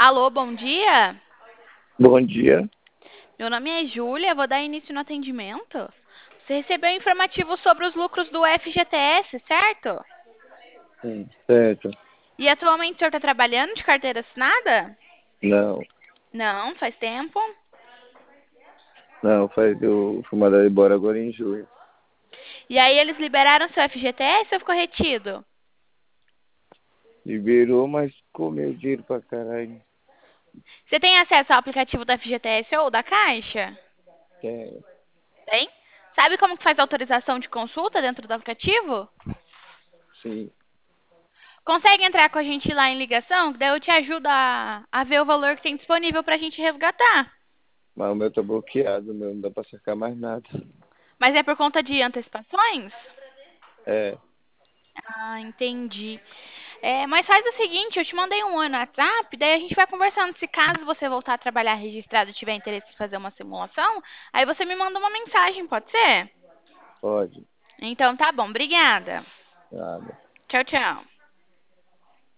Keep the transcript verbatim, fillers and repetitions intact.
Alô, bom dia. Bom dia. Meu nome é Júlia, vou dar início no atendimento. Você recebeu um informativo sobre os lucros do F G T S, certo? Sim, certo. E atualmente o senhor está trabalhando de carteira assinada? Não, Não, faz tempo. não, faz, eu fui mandado embora agora em julho. E aí eles liberaram seu F G T S ou ficou retido? Liberou, mas comeu dinheiro pra caralho. Você tem acesso ao aplicativo da F G T S ou da Caixa? É, Tem? Sabe como que faz autorização de consulta dentro do aplicativo? sim, Consegue entrar com a gente lá em ligação? Que daí eu te ajudo a, a ver o valor que tem disponível para a gente resgatar. mas o meu tá bloqueado, o meu não dá pra sacar mais nada. Mas é por conta de antecipações? É, Ah, entendi. É, mas faz o seguinte, eu te mandei um oi no WhatsApp, daí a gente vai conversando. Se caso você voltar a trabalhar registrado e tiver interesse em fazer uma simulação, aí você me manda uma mensagem, pode ser? pode, Então tá bom, obrigada. nada. Tchau, tchau.